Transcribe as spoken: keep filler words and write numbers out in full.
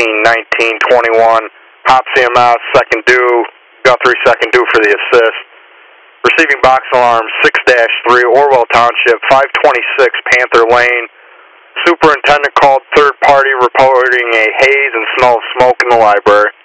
eighteen, nineteen, twenty-one. Hop C M S, second due. Guthrie, second due for the assist. Receiving box alarm six dash three, Orwell Township, five twenty-six Panther Lane. Superintendent called third party reporting a haze and smell of smoke in the library.